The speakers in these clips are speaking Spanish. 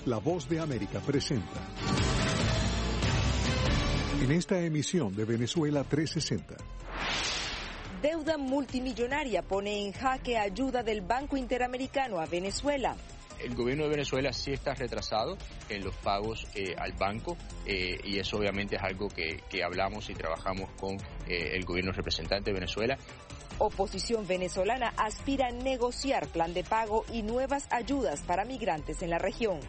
La Voz de América presenta. En esta emisión de Venezuela 360. Deuda multimillonaria pone en jaque ayuda del Banco Interamericano a Venezuela. El gobierno de Venezuela sí está retrasado en los pagos al banco y eso obviamente es algo que hablamos y trabajamos con el gobierno representante de Venezuela. Oposición venezolana aspira a negociar plan de pago y nuevas ayudas para migrantes en la región.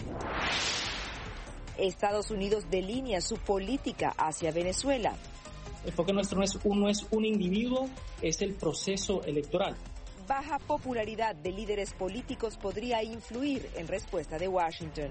Estados Unidos delinea su política hacia Venezuela. El enfoque nuestro no es un individuo, es el proceso electoral. Baja popularidad de líderes políticos podría influir en respuesta de Washington.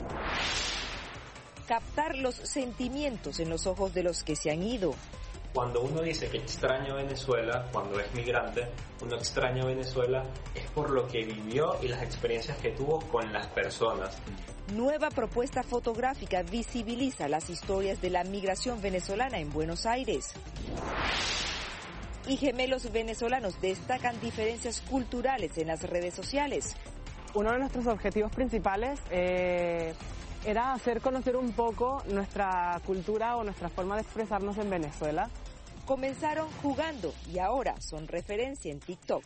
Captar los sentimientos en los ojos de los que se han ido. Cuando uno dice que extraña Venezuela, cuando es migrante, uno extraña Venezuela es por lo que vivió y las experiencias que tuvo con las personas. Nueva propuesta fotográfica visibiliza las historias de la migración venezolana en Buenos Aires. Y gemelos venezolanos destacan diferencias culturales en las redes sociales. Uno de nuestros objetivos principales era hacer conocer un poco nuestra cultura o nuestra forma de expresarnos en Venezuela. Comenzaron jugando y ahora son referencia en TikTok.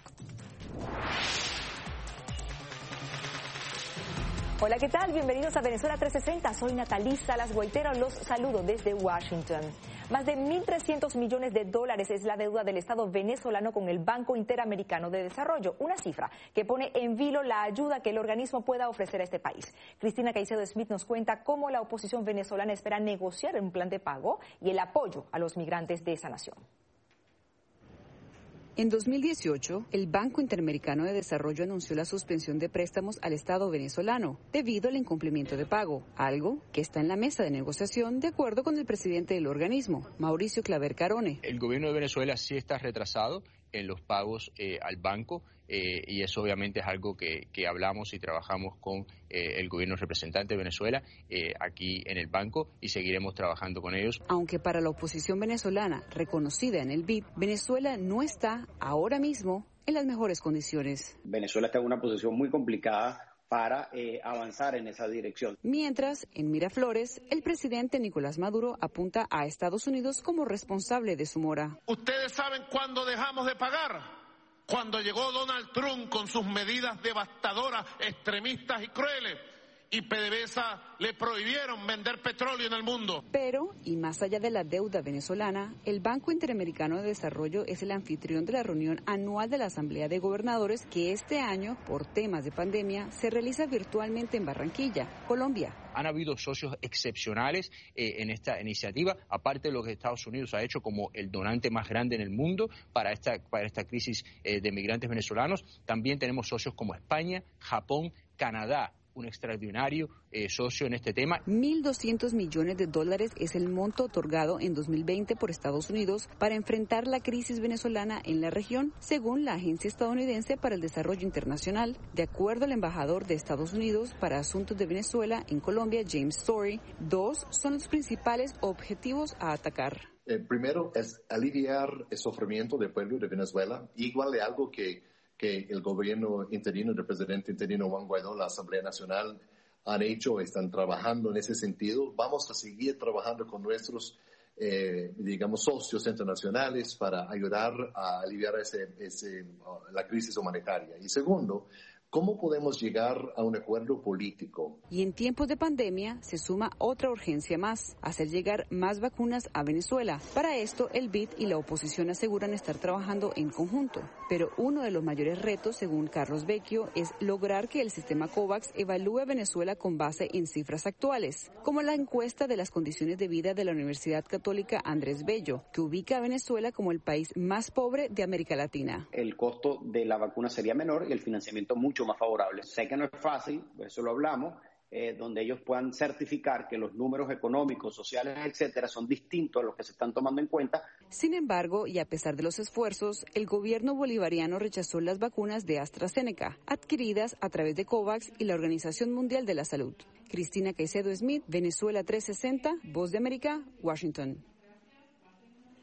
Hola, ¿qué tal? Bienvenidos a Venezuela 360. Soy Natalí Salas Guaitero. Los saludo desde Washington. Más de 1.300 millones de dólares es la deuda del Estado venezolano con el Banco Interamericano de Desarrollo, una cifra que pone en vilo la ayuda que el organismo pueda ofrecer a este país. Cristina Caicedo Smith nos cuenta cómo la oposición venezolana espera negociar un plan de pago y el apoyo a los migrantes de esa nación. En 2018, el Banco Interamericano de Desarrollo anunció la suspensión de préstamos al Estado venezolano debido al incumplimiento de pago, algo que está en la mesa de negociación de acuerdo con el presidente del organismo, Mauricio Claver Carone. El gobierno de Venezuela sí está retrasado en los pagos al banco y eso obviamente es algo que hablamos y trabajamos con el gobierno representante de Venezuela aquí en el banco y seguiremos trabajando con ellos. Aunque para la oposición venezolana reconocida en el BID, Venezuela no está ahora mismo en las mejores condiciones. Venezuela está en una posición muy complicada para avanzar en esa dirección. Mientras, en Miraflores, el presidente Nicolás Maduro apunta a Estados Unidos como responsable de su mora. ¿Ustedes saben cuándo dejamos de pagar? Cuando llegó Donald Trump con sus medidas devastadoras, extremistas y crueles, y PDVSA le prohibieron vender petróleo en el mundo. Pero, y más allá de la deuda venezolana, el Banco Interamericano de Desarrollo es el anfitrión de la reunión anual de la Asamblea de Gobernadores que este año, por temas de pandemia, se realiza virtualmente en Barranquilla, Colombia. Han habido socios excepcionales en esta iniciativa, aparte de lo que Estados Unidos ha hecho como el donante más grande en el mundo para esta crisis de migrantes venezolanos. También tenemos socios como España, Japón, Canadá, un extraordinario socio en este tema. 1.200 millones de dólares es el monto otorgado en 2020 por Estados Unidos para enfrentar la crisis venezolana en la región, según la Agencia Estadounidense para el Desarrollo Internacional. De acuerdo al embajador de Estados Unidos para Asuntos de Venezuela en Colombia, James Story, 2 son los principales objetivos a atacar. Primero es aliviar el sufrimiento del pueblo de Venezuela, igual de algo que el gobierno interino, el presidente interino Juan Guaidó, la Asamblea Nacional han hecho, están trabajando en ese sentido. Vamos a seguir trabajando con nuestros, socios internacionales para ayudar a aliviar la crisis humanitaria. Y segundo, ¿cómo podemos llegar a un acuerdo político? Y en tiempos de pandemia se suma otra urgencia más, hacer llegar más vacunas a Venezuela. Para esto, el BID y la oposición aseguran estar trabajando en conjunto. Pero uno de los mayores retos, según Carlos Vecchio, es lograr que el sistema COVAX evalúe a Venezuela con base en cifras actuales, como la encuesta de las condiciones de vida de la Universidad Católica Andrés Bello, que ubica a Venezuela como el país más pobre de América Latina. El costo de la vacuna sería menor y el financiamiento mucho más favorable. Sé que no es fácil, por eso lo hablamos, donde ellos puedan certificar que los números económicos, sociales, etcétera, son distintos a los que se están tomando en cuenta. Sin embargo, y a pesar de los esfuerzos, el gobierno bolivariano rechazó las vacunas de AstraZeneca, adquiridas a través de COVAX y la Organización Mundial de la Salud. Cristina Caicedo Smith, Venezuela 360, Voz de América, Washington.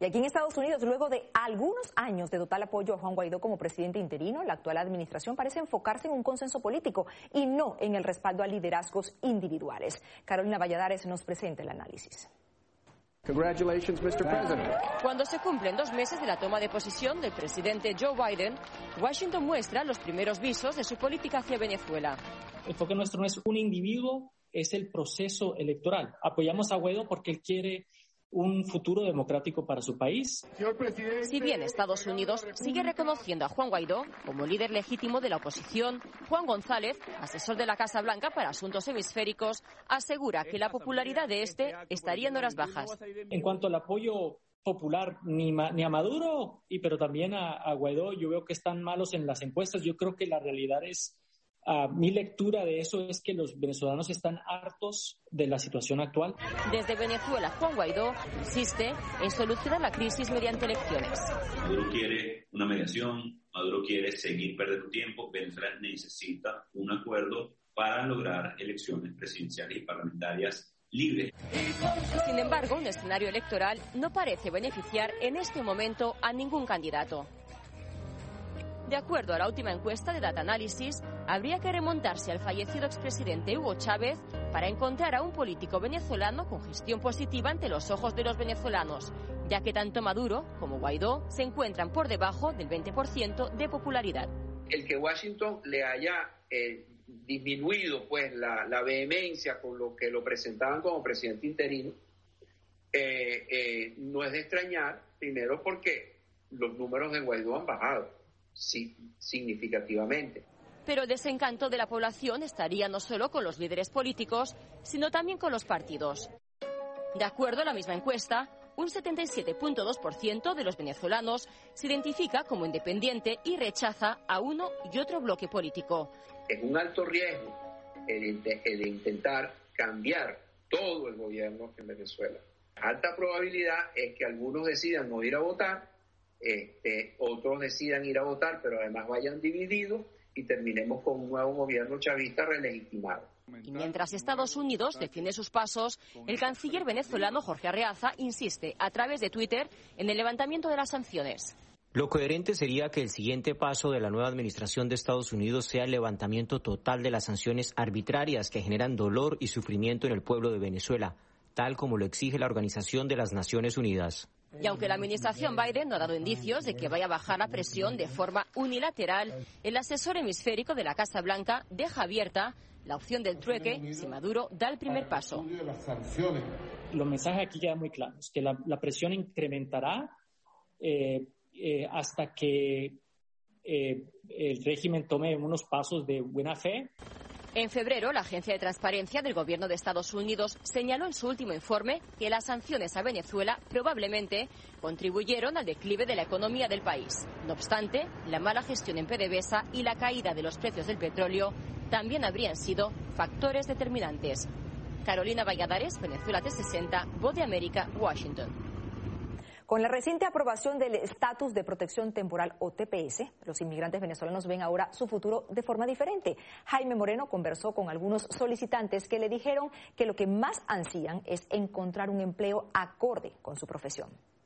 Y aquí en Estados Unidos, luego de algunos años de total apoyo a Juan Guaidó como presidente interino, la actual administración parece enfocarse en un consenso político y no en el respaldo a liderazgos individuales. Carolina Valladares nos presenta el análisis. Congratulations, Mr. President. Cuando se cumplen 2 meses de la toma de posesión del presidente Joe Biden, Washington muestra los primeros visos de su política hacia Venezuela. El enfoque nuestro no es un individuo, es el proceso electoral. Apoyamos a Guaidó porque él quiere un futuro democrático para su país. Si bien Estados Unidos sigue reconociendo a Juan Guaidó como líder legítimo de la oposición, Juan González, asesor de la Casa Blanca para asuntos hemisféricos, asegura que la popularidad de este estaría en horas bajas. En cuanto al apoyo popular, ni a Maduro, pero también a Guaidó, yo veo que están malos en las encuestas. Yo creo que la realidad es, mi lectura de eso es que los venezolanos están hartos de la situación actual. Desde Venezuela, Juan Guaidó insiste en solucionar la crisis mediante elecciones. Maduro quiere una mediación, Maduro quiere seguir perdiendo tiempo. Venezuela necesita un acuerdo para lograr elecciones presidenciales y parlamentarias libres. Sin embargo, un escenario electoral no parece beneficiar en este momento a ningún candidato. De acuerdo a la última encuesta de Data Analysis, habría que remontarse al fallecido expresidente Hugo Chávez para encontrar a un político venezolano con gestión positiva ante los ojos de los venezolanos, ya que tanto Maduro como Guaidó se encuentran por debajo del 20% de popularidad. El que Washington le haya disminuido pues la vehemencia con lo que lo presentaban como presidente interino no es de extrañar, primero porque los números de Guaidó han bajado. Sí, significativamente. Pero el desencanto de la población estaría no solo con los líderes políticos, sino también con los partidos. De acuerdo a la misma encuesta, un 77.2% de los venezolanos se identifica como independiente y rechaza a uno y otro bloque político. Es un alto riesgo el de intentar cambiar todo el gobierno en Venezuela. Alta probabilidad es que algunos decidan no ir a votar, otros decidan ir a votar, pero además vayan divididos y terminemos con un nuevo gobierno chavista relegitimado. Y mientras Estados Unidos defiende sus pasos, el canciller venezolano Jorge Arreaza insiste a través de Twitter en el levantamiento de las sanciones. Lo coherente sería que el siguiente paso de la nueva administración de Estados Unidos sea el levantamiento total de las sanciones arbitrarias que generan dolor y sufrimiento en el pueblo de Venezuela, tal como lo exige la Organización de las Naciones Unidas. Y aunque la administración Biden no ha dado indicios de que vaya a bajar la presión de forma unilateral, el asesor hemisférico de la Casa Blanca deja abierta la opción del trueque si Maduro da el primer paso. Los mensajes aquí quedan muy claros, que la presión incrementará hasta que el régimen tome unos pasos de buena fe. En febrero, la Agencia de Transparencia del Gobierno de Estados Unidos señaló en su último informe que las sanciones a Venezuela probablemente contribuyeron al declive de la economía del país. No obstante, la mala gestión en PDVSA y la caída de los precios del petróleo también habrían sido factores determinantes. Carolina Valladares, Venezuela 360, Voz de América, Washington. Con la reciente aprobación del Estatus de Protección Temporal o TPS, los inmigrantes venezolanos ven ahora su futuro de forma diferente. Jaime Moreno conversó con algunos solicitantes que le dijeron que lo que más ansían es encontrar un empleo acorde con su profesión.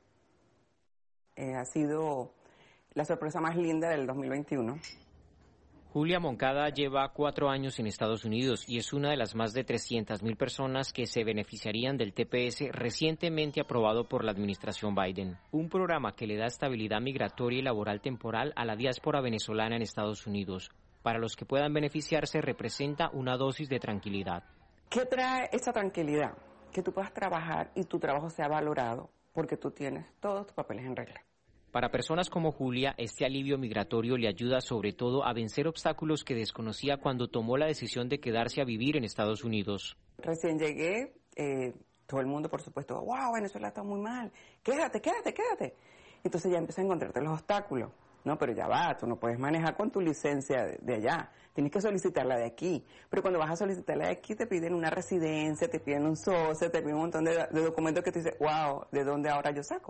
Ha sido la sorpresa más linda del 2021. Julia Moncada lleva 4 años en Estados Unidos y es una de las más de 300,000 personas que se beneficiarían del TPS recientemente aprobado por la administración Biden. Un programa que le da estabilidad migratoria y laboral temporal a la diáspora venezolana en Estados Unidos. Para los que puedan beneficiarse representa una dosis de tranquilidad. ¿Qué trae esa tranquilidad? Que tú puedas trabajar y tu trabajo sea valorado porque tú tienes todos tus papeles en regla. Para personas como Julia, este alivio migratorio le ayuda sobre todo a vencer obstáculos que desconocía cuando tomó la decisión de quedarse a vivir en Estados Unidos. Recién llegué, todo el mundo por supuesto, wow, Venezuela está muy mal, quédate. Entonces ya empecé a encontrarte los obstáculos. No, pero ya va, tú no puedes manejar con tu licencia de allá, tienes que solicitarla de aquí. Pero cuando vas a solicitarla de aquí te piden una residencia, te piden un socio, te piden un montón de documentos que te dicen, wow, ¿de dónde ahora yo saco?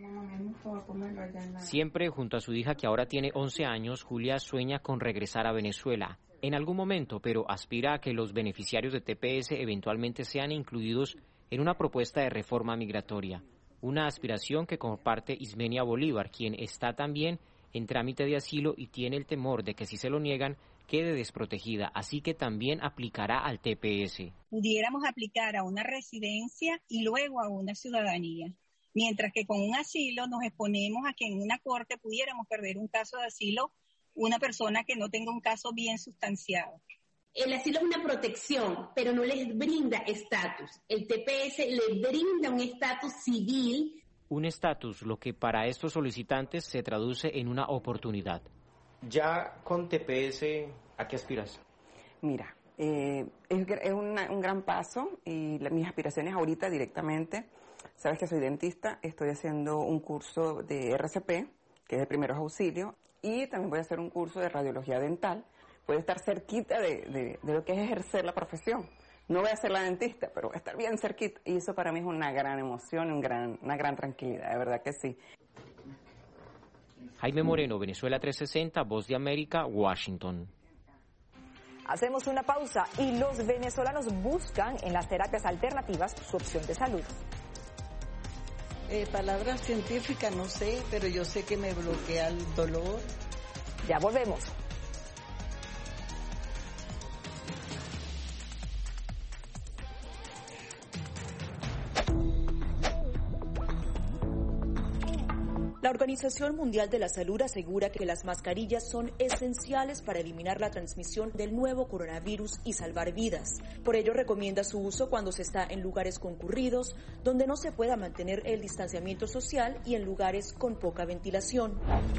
Siempre junto a su hija que ahora tiene 11 años, Julia sueña con regresar a Venezuela en algún momento, pero aspira a que los beneficiarios de TPS eventualmente sean incluidos en una propuesta de reforma migratoria. una aspiración que comparte Ismenia Bolívar, quien está también en trámite de asilo y tiene el temor de que si se lo niegan, quede desprotegida, así que también aplicará al TPS. Pudiéramos aplicar a una residencia y luego a una ciudadanía, mientras que con un asilo nos exponemos a que en una corte pudiéramos perder un caso de asilo una persona que no tenga un caso bien sustanciado. El asilo es una protección, pero no les brinda estatus. El TPS les brinda un estatus civil. Un estatus, lo que para estos solicitantes se traduce en una oportunidad. Ya con TPS, ¿a qué aspiras? Mira, es un gran paso y mis aspiraciones ahorita directamente, sabes que soy dentista, estoy haciendo un curso de RCP, que es de primeros auxilios, y también voy a hacer un curso de radiología dental. Puede estar cerquita de lo que es ejercer la profesión. No voy a ser la dentista, pero voy a estar bien cerquita. Y eso para mí es una gran emoción, una gran tranquilidad, de verdad que sí. Jaime Moreno, Venezuela 360, Voz de América, Washington. Hacemos una pausa y los venezolanos buscan en las terapias alternativas su opción de salud. Palabras científicas no sé, pero yo sé que me bloquea el dolor. Ya volvemos. La Organización Mundial de la Salud asegura que las mascarillas son esenciales para eliminar la transmisión del nuevo coronavirus y salvar vidas. Por ello recomienda su uso cuando se está en lugares concurridos, donde no se pueda mantener el distanciamiento social y en lugares con poca ventilación.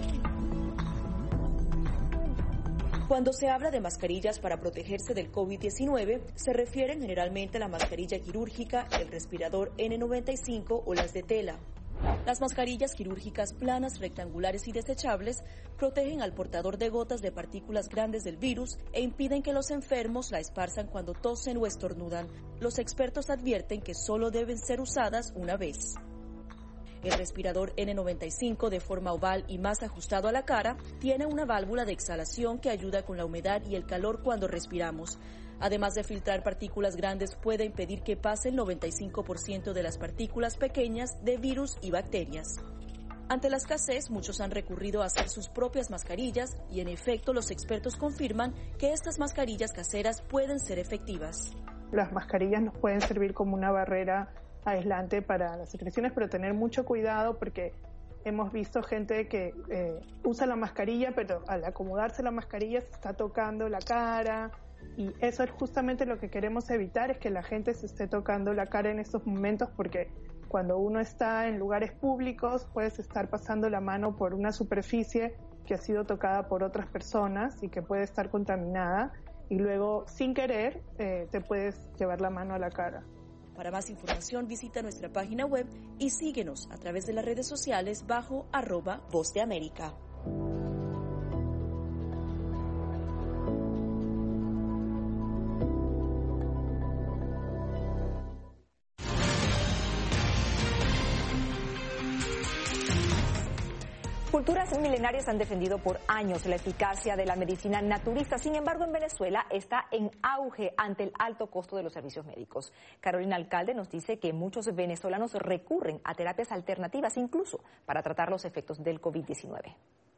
Cuando se habla de mascarillas para protegerse del COVID-19, se refieren generalmente a la mascarilla quirúrgica, el respirador N95 o las de tela. Las mascarillas quirúrgicas planas, rectangulares y desechables protegen al portador de gotas de partículas grandes del virus e impiden que los enfermos la esparzan cuando tosen o estornudan. Los expertos advierten que solo deben ser usadas una vez. El respirador N95, de forma oval y más ajustado a la cara, tiene una válvula de exhalación que ayuda con la humedad y el calor cuando respiramos. Además de filtrar partículas grandes, puede impedir que pase el 95% de las partículas pequeñas de virus y bacterias. Ante la escasez, muchos han recurrido a hacer sus propias mascarillas y, en efecto, los expertos confirman que estas mascarillas caseras pueden ser efectivas. Las mascarillas nos pueden servir como una barrera aislante para las secreciones, pero tener mucho cuidado porque hemos visto gente que usa la mascarilla, pero al acomodarse la mascarilla se está tocando la cara. Y eso es justamente lo que queremos evitar, es que la gente se esté tocando la cara en estos momentos, porque cuando uno está en lugares públicos puedes estar pasando la mano por una superficie que ha sido tocada por otras personas y que puede estar contaminada y luego sin querer te puedes llevar la mano a la cara. Para más información visita nuestra página web y síguenos a través de las redes sociales bajo @Voz de América. Culturas milenarias han defendido por años la eficacia de la medicina naturista. Sin embargo, en Venezuela está en auge ante el alto costo de los servicios médicos. Carolina Alcalde nos dice que muchos venezolanos recurren a terapias alternativas, incluso para tratar los efectos del COVID-19.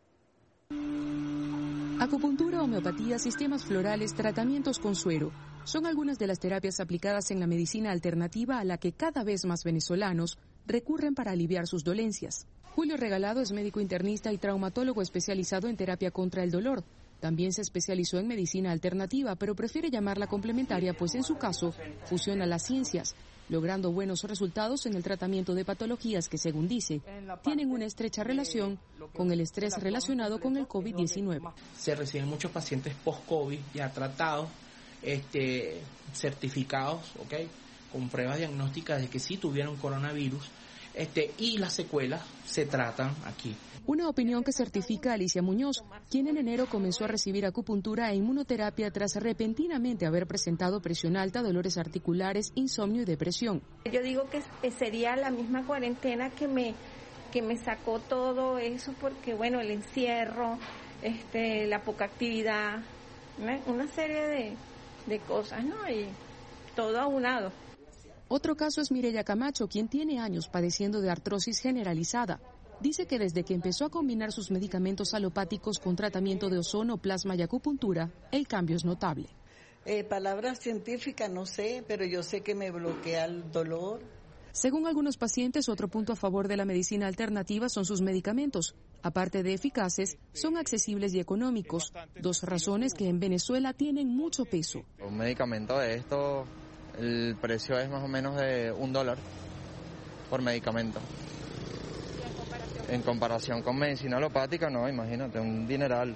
Acupuntura, homeopatía, sistemas florales, tratamientos con suero. Son algunas de las terapias aplicadas en la medicina alternativa a la que cada vez más venezolanos recurren para aliviar sus dolencias. Julio Regalado es médico internista y traumatólogo especializado en terapia contra el dolor. También se especializó en medicina alternativa, pero prefiere llamarla complementaria, pues en su caso fusiona las ciencias, logrando buenos resultados en el tratamiento de patologías que, según dice, tienen una estrecha relación con el estrés relacionado con el COVID-19. Se reciben muchos pacientes post-COVID ya tratados, certificados, con pruebas diagnósticas de que sí tuvieron coronavirus, y las secuelas se tratan aquí. Una opinión que certifica Alicia Muñoz, quien en enero comenzó a recibir acupuntura e inmunoterapia tras repentinamente haber presentado presión alta, dolores articulares, insomnio y depresión. Yo digo que sería la misma cuarentena que me sacó todo eso, porque bueno, el encierro, la poca actividad, una serie de cosas, ¿no? Y todo aunado. Otro caso es Mireya Camacho, quien tiene años padeciendo de artrosis generalizada. Dice que desde que empezó a combinar sus medicamentos alopáticos con tratamiento de ozono, plasma y acupuntura, el cambio es notable. Palabras científicas no sé, pero yo sé que me bloquea el dolor. Según algunos pacientes, otro punto a favor de la medicina alternativa son sus medicamentos. Aparte de eficaces, son accesibles y económicos, dos razones que en Venezuela tienen mucho peso. Un medicamento de esto, el precio es más o menos de $1 por medicamento. En comparación con medicina alopática, no, imagínate, un dineral.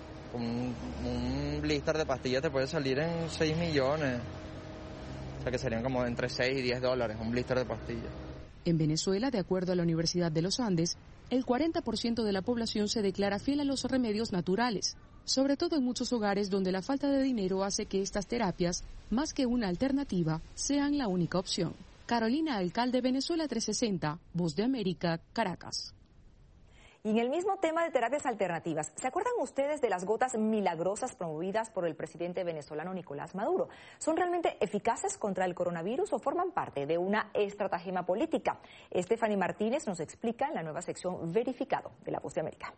Un blister de pastillas te puede salir en 6 millones. O sea que serían como entre 6 y $10 un blister de pastillas. En Venezuela, de acuerdo a la Universidad de los Andes, el 40% de la población se declara fiel a los remedios naturales, sobre todo en muchos hogares donde la falta de dinero hace que estas terapias, más que una alternativa, sean la única opción. Carolina Alcalde, Venezuela 360, Voz de América, Caracas. Y en el mismo tema de terapias alternativas, ¿se acuerdan ustedes de las gotas milagrosas promovidas por el presidente venezolano Nicolás Maduro? ¿Son realmente eficaces contra el coronavirus o forman parte de una estratagema política? Stephanie Martínez nos explica en la nueva sección Verificado de La Voz de América.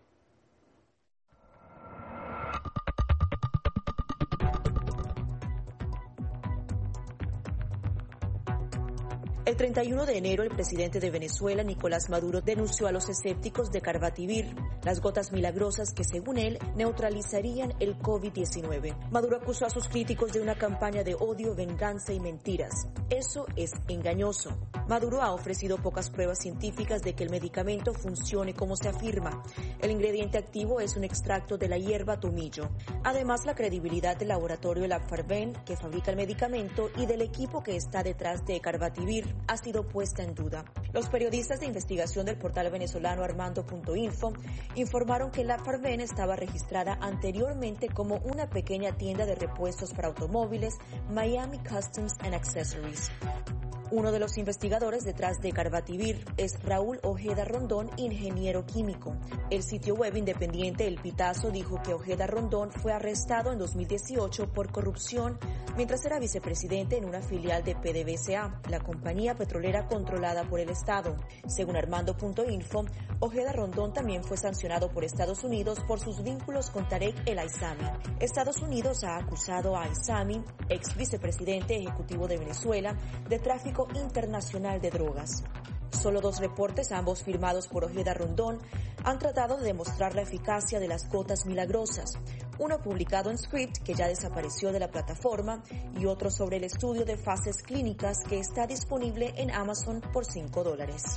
El 31 de enero, el presidente de Venezuela, Nicolás Maduro, denunció a los escépticos de Carbativir, las gotas milagrosas que, según él, neutralizarían el COVID-19. Maduro acusó a sus críticos de una campaña de odio, venganza y mentiras. Eso es engañoso. Maduro ha ofrecido pocas pruebas científicas de que el medicamento funcione como se afirma. El ingrediente activo es un extracto de la hierba tomillo. Además, la credibilidad del laboratorio Lab-Farben, que fabrica el medicamento, y del equipo que está detrás de Carbativir, ha sido puesta en duda. Los periodistas de investigación del portal venezolano Armando.info informaron que la Farben estaba registrada anteriormente como una pequeña tienda de repuestos para automóviles, Miami Customs and Accessories. Uno de los investigadores detrás de Carbativir es Raúl Ojeda Rondón, ingeniero químico. El sitio web independiente El Pitazo dijo que Ojeda Rondón fue arrestado en 2018 por corrupción mientras era vicepresidente en una filial de PDVSA, la compañía petrolera controlada por el Estado. Según Armando.info, Ojeda Rondón también fue sancionado por Estados Unidos por sus vínculos con Tarek El Aissami. Estados Unidos ha acusado a Aissami, ex vicepresidente ejecutivo de Venezuela, de tráfico internacional de drogas. Solo 2 reportes, ambos firmados por Ojeda Rondón, han tratado de demostrar la eficacia de las gotas milagrosas. Uno publicado en Script, que ya desapareció de la plataforma, y otro sobre el estudio de fases clínicas que está disponible en Amazon por $5.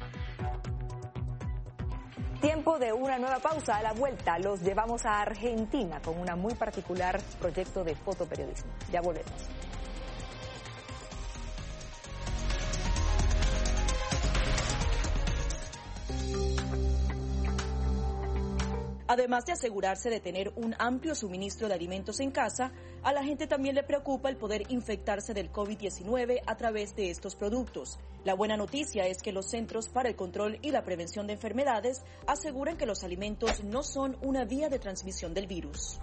Tiempo de una nueva pausa. A la vuelta los llevamos a Argentina con un muy particular proyecto de fotoperiodismo. Ya volvemos. Además de asegurarse de tener un amplio suministro de alimentos en casa, a la gente también le preocupa el poder infectarse del COVID-19 a través de estos productos. La buena noticia es que los Centros para el Control y la Prevención de Enfermedades aseguran que los alimentos no son una vía de transmisión del virus.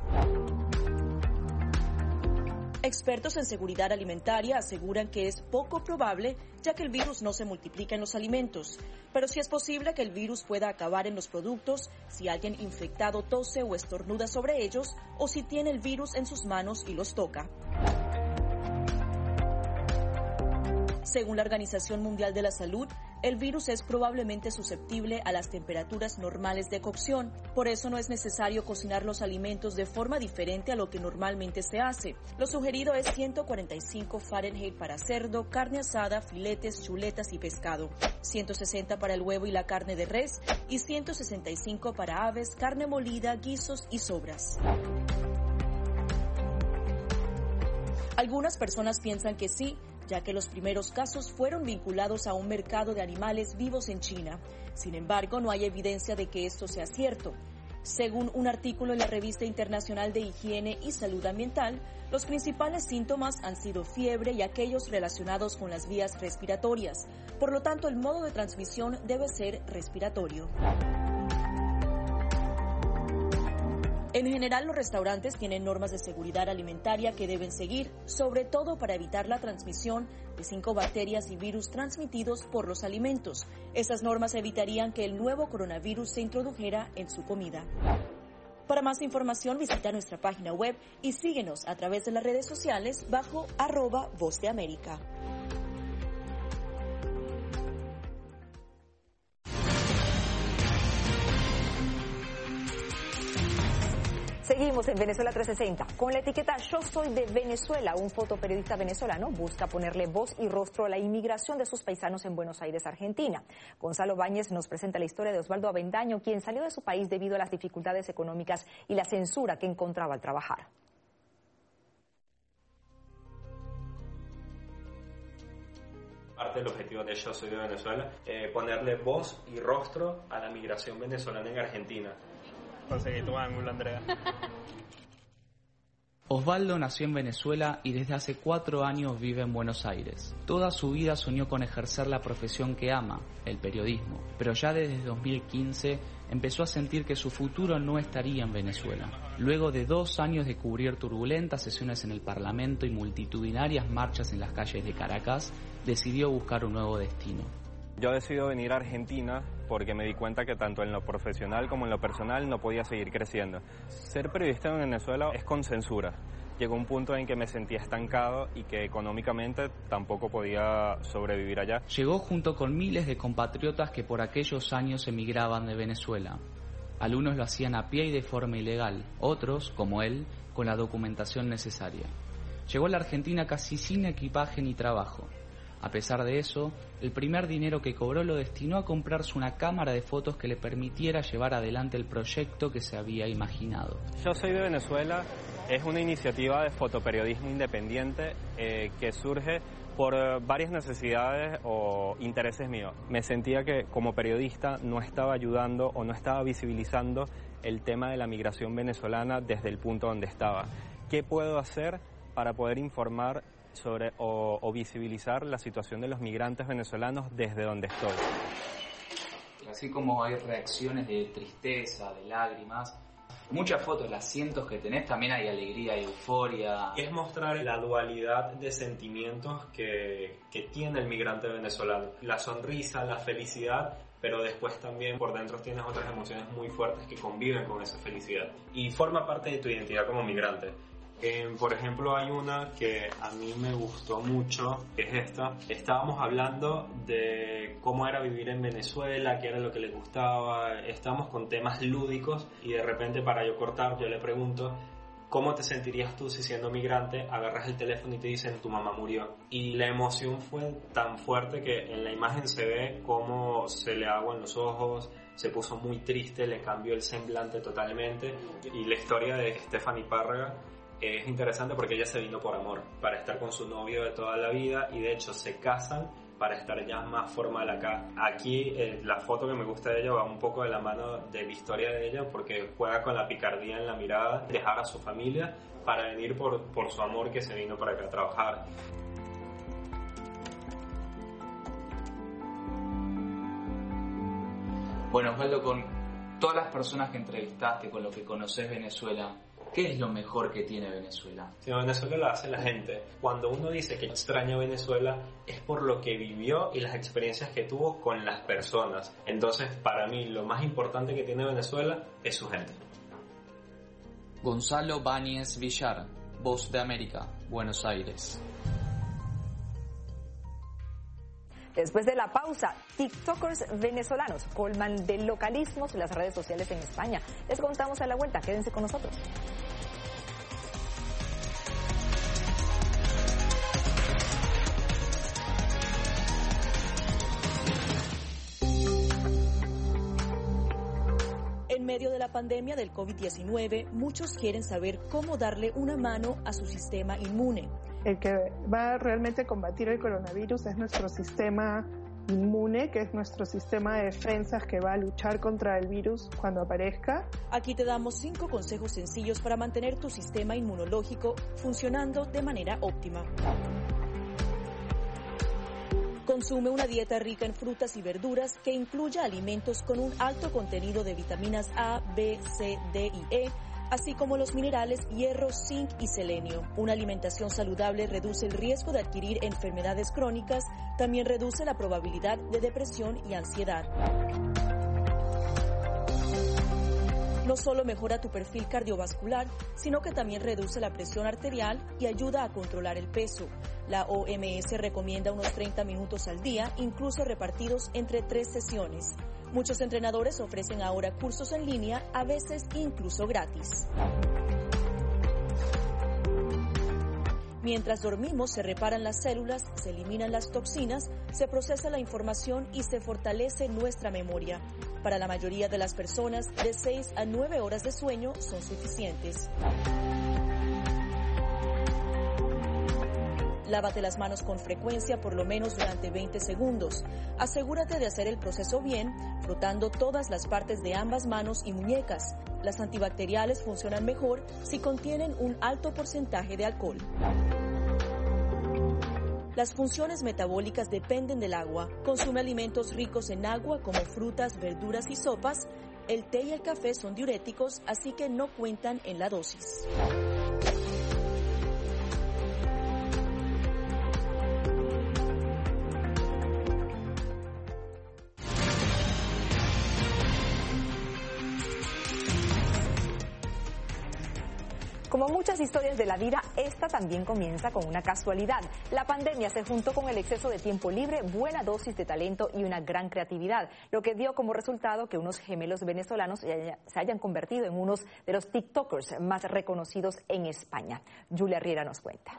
Expertos en seguridad alimentaria aseguran que es poco probable, ya que el virus no se multiplica en los alimentos, pero sí es posible que el virus pueda acabar en los productos si alguien infectado tose o estornuda sobre ellos o si tiene el virus en sus manos y los toca. Según la Organización Mundial de la Salud, el virus es probablemente susceptible a las temperaturas normales de cocción. Por eso no es necesario cocinar los alimentos de forma diferente a lo que normalmente se hace. Lo sugerido es 145 Fahrenheit para cerdo, carne asada, filetes, chuletas y pescado, 160 para el huevo y la carne de res y 165 para aves, carne molida, guisos y sobras. Algunas personas piensan que sí, ya que los primeros casos fueron vinculados a un mercado de animales vivos en China. Sin embargo, no hay evidencia de que esto sea cierto. Según un artículo en la Revista Internacional de Higiene y Salud Ambiental, los principales síntomas han sido fiebre y aquellos relacionados con las vías respiratorias. Por lo tanto, el modo de transmisión debe ser respiratorio. En general, los restaurantes tienen normas de seguridad alimentaria que deben seguir, sobre todo para evitar la transmisión de 5 bacterias y virus transmitidos por los alimentos. Esas normas evitarían que el nuevo coronavirus se introdujera en su comida. Para más información, visita nuestra página web y síguenos a través de las redes sociales bajo @Voz de América. Seguimos en Venezuela 360. Con la etiqueta Yo Soy de Venezuela, un fotoperiodista venezolano busca ponerle voz y rostro a la inmigración de sus paisanos en Buenos Aires, Argentina. Gonzalo Báñez nos presenta la historia de Osvaldo Avendaño, quien salió de su país debido a las dificultades económicas y la censura que encontraba al trabajar. Parte del objetivo de Yo Soy de Venezuela, ponerle voz y rostro a la migración venezolana en Argentina. Conseguí tu ángulo, Andrea. Osvaldo nació en Venezuela y desde hace 4 años vive en Buenos Aires. Toda su vida soñó con ejercer la profesión que ama, el periodismo, pero ya desde 2015 empezó a sentir que su futuro no estaría en Venezuela. Luego de 2 años de cubrir turbulentas sesiones en el Parlamento y multitudinarias marchas en las calles de Caracas, decidió buscar un nuevo destino. Yo decido venir a Argentina porque me di cuenta que tanto en lo profesional como en lo personal no podía seguir creciendo. Ser periodista en Venezuela es con censura. Llegó un punto en que me sentía estancado y que económicamente tampoco podía sobrevivir allá. Llegó junto con miles de compatriotas que por aquellos años emigraban de Venezuela. Algunos lo hacían a pie y de forma ilegal, otros, como él, con la documentación necesaria. Llegó a la Argentina casi sin equipaje ni trabajo. A pesar de eso, el primer dinero que cobró lo destinó a comprarse una cámara de fotos que le permitiera llevar adelante el proyecto que se había imaginado. Yo Soy de Venezuela es una iniciativa de fotoperiodismo independiente que surge por varias necesidades o intereses míos. Me sentía que como periodista no estaba ayudando o no estaba visibilizando el tema de la migración venezolana desde el punto donde estaba. ¿Qué puedo hacer para poder informar sobre o visibilizar la situación de los migrantes venezolanos desde donde estoy? Así como hay reacciones de tristeza, de lágrimas, muchas fotos, las cientos que tenés, también hay alegría y euforia. Es mostrar la dualidad de sentimientos que tiene el migrante venezolano. La sonrisa, la felicidad, pero después también por dentro tienes otras emociones muy fuertes que conviven con esa felicidad. Y forma parte de tu identidad como migrante. Por ejemplo, hay una que a mí me gustó mucho, que es esta. Estábamos hablando de cómo era vivir en Venezuela, qué era lo que le gustaba. Estábamos con temas lúdicos y de repente, para yo cortar, yo le pregunto: ¿cómo te sentirías tú si siendo migrante agarras el teléfono y te dicen tu mamá murió? Y la emoción fue tan fuerte que en la imagen se ve cómo se le aguan los ojos, se puso muy triste, le cambió el semblante totalmente. Y la historia de Stephanie Párraga es interesante porque ella se vino por amor, para estar con su novio de toda la vida, y de hecho se casan para estar ya más formal acá. Aquí la foto que me gusta de ella va un poco de la mano de la historia de ella, porque juega con la picardía en la mirada, dejar a su familia para venir por su amor, que se vino para acá a trabajar. Bueno, Osvaldo, con todas las personas que entrevistaste, con lo que conoces Venezuela, ¿qué es lo mejor que tiene Venezuela? Sí, Venezuela lo hace la gente. Cuando uno dice que extraña Venezuela es por lo que vivió y las experiencias que tuvo con las personas. Entonces, para mí, lo más importante que tiene Venezuela es su gente. Gonzalo Báñez Villar, Voz de América, Buenos Aires. Después de la pausa, TikTokers venezolanos colman de localismos las redes sociales en España. Les contamos a la vuelta, quédense con nosotros. En medio de la pandemia del COVID-19, muchos quieren saber cómo darle una mano a su sistema inmune. El que va realmente a combatir el coronavirus es nuestro sistema inmune, que es nuestro sistema de defensas que va a luchar contra el virus cuando aparezca. Aquí te damos 5 consejos sencillos para mantener tu sistema inmunológico funcionando de manera óptima. Consume una dieta rica en frutas y verduras que incluya alimentos con un alto contenido de vitaminas A, B, C, D y E, así como los minerales hierro, zinc y selenio. Una alimentación saludable reduce el riesgo de adquirir enfermedades crónicas, también reduce la probabilidad de depresión y ansiedad. No solo mejora tu perfil cardiovascular, sino que también reduce la presión arterial y ayuda a controlar el peso. La OMS recomienda unos 30 minutos al día, incluso repartidos entre 3 sesiones. Muchos entrenadores ofrecen ahora cursos en línea, a veces incluso gratis. Mientras dormimos, se reparan las células, se eliminan las toxinas, se procesa la información y se fortalece nuestra memoria. Para la mayoría de las personas, de 6 a 9 horas de sueño son suficientes. Lávate las manos con frecuencia, por lo menos durante 20 segundos. Asegúrate de hacer el proceso bien, frotando todas las partes de ambas manos y muñecas. Las antibacteriales funcionan mejor si contienen un alto porcentaje de alcohol. Las funciones metabólicas dependen del agua. Consume alimentos ricos en agua como frutas, verduras y sopas. El té y el café son diuréticos, así que no cuentan en la dosis. Como muchas historias de la vida, esta también comienza con una casualidad. La pandemia se juntó con el exceso de tiempo libre, buena dosis de talento y una gran creatividad, lo que dio como resultado que unos gemelos venezolanos se hayan convertido en unos de los TikTokers más reconocidos en España. Julia Riera nos cuenta.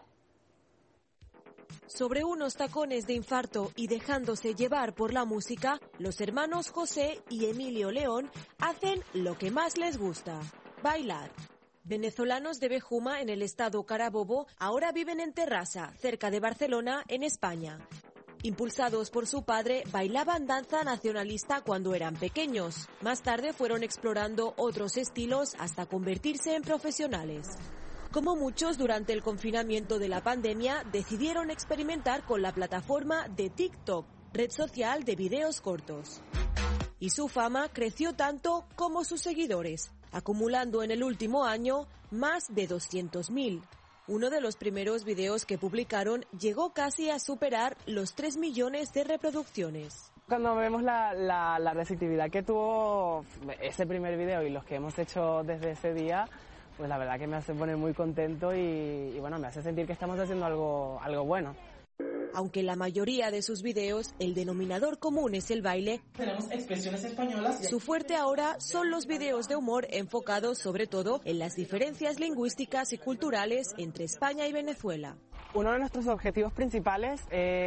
Sobre unos tacones de infarto y dejándose llevar por la música, los hermanos José y Emilio León hacen lo que más les gusta: bailar. Venezolanos de Bejuma, en el estado Carabobo, ahora viven en Terrassa, cerca de Barcelona, en España. Impulsados por su padre, bailaban danza nacionalista cuando eran pequeños. Más tarde fueron explorando otros estilos hasta convertirse en profesionales. Como muchos, durante el confinamiento de la pandemia, decidieron experimentar con la plataforma de TikTok, red social de videos cortos. Y su fama creció tanto como sus seguidores, acumulando en el último año más de 200.000. Uno de los primeros videos que publicaron llegó casi a superar los 3 millones de reproducciones. Cuando vemos la receptividad que tuvo ese primer video y los que hemos hecho desde ese día, pues la verdad que me hace poner muy contento y bueno, me hace sentir que estamos haciendo algo bueno. Aunque en la mayoría de sus videos el denominador común es el baile, tenemos expresiones españolas. Su fuerte ahora son los videos de humor enfocados sobre todo en las diferencias lingüísticas y culturales entre España y Venezuela. Uno de nuestros objetivos principales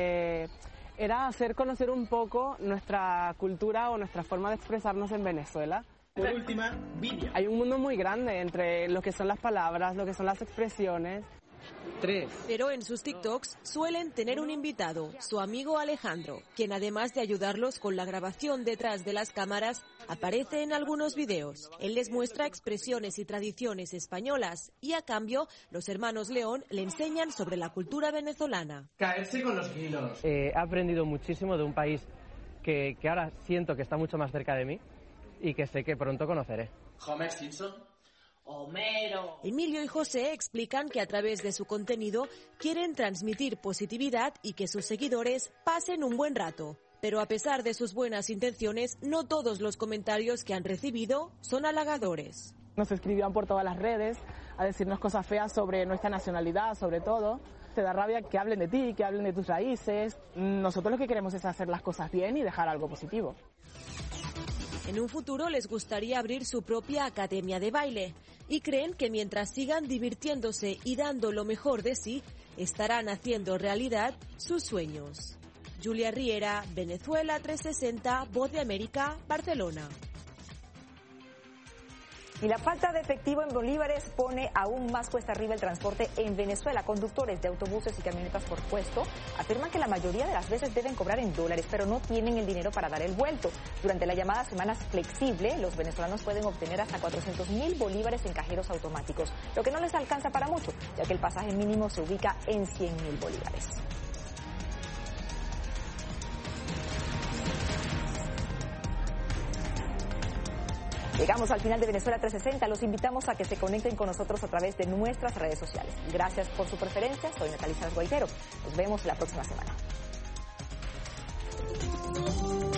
era hacer conocer un poco nuestra cultura o nuestra forma de expresarnos en Venezuela. Por última, vídeo. Hay un mundo muy grande entre lo que son las palabras, lo que son las expresiones. 3. Pero en sus TikToks suelen tener un invitado, su amigo Alejandro, quien además de ayudarlos con la grabación detrás de las cámaras, aparece en algunos videos. Él les muestra expresiones y tradiciones españolas y a cambio los hermanos León le enseñan sobre la cultura venezolana. Caerse con los kilos. He aprendido muchísimo de un país que ahora siento que está mucho más cerca de mí y que sé que pronto conoceré. Homer Simpson. Homero. Emilio y José explican que a través de su contenido quieren transmitir positividad y que sus seguidores pasen un buen rato. Pero a pesar de sus buenas intenciones, no todos los comentarios que han recibido son halagadores. Nos escribían por todas las redes a decirnos cosas feas sobre nuestra nacionalidad, sobre todo. Te da rabia que hablen de ti, que hablen de tus raíces. Nosotros lo que queremos es hacer las cosas bien y dejar algo positivo. En un futuro les gustaría abrir su propia academia de baile y creen que mientras sigan divirtiéndose y dando lo mejor de sí, estarán haciendo realidad sus sueños. Julia Riera, Venezuela 360, Voz de América, Barcelona. Y la falta de efectivo en bolívares pone aún más cuesta arriba el transporte en Venezuela. Conductores de autobuses y camionetas por puesto afirman que la mayoría de las veces deben cobrar en dólares, pero no tienen el dinero para dar el vuelto. Durante la llamada Semana Flexible, los venezolanos pueden obtener hasta 400.000 bolívares en cajeros automáticos, lo que no les alcanza para mucho, ya que el pasaje mínimo se ubica en 100.000 bolívares. Llegamos al final de Venezuela 360. Los invitamos a que se conecten con nosotros a través de nuestras redes sociales. Gracias por su preferencia. Soy Natalia Salas Guaitero. Nos vemos la próxima semana.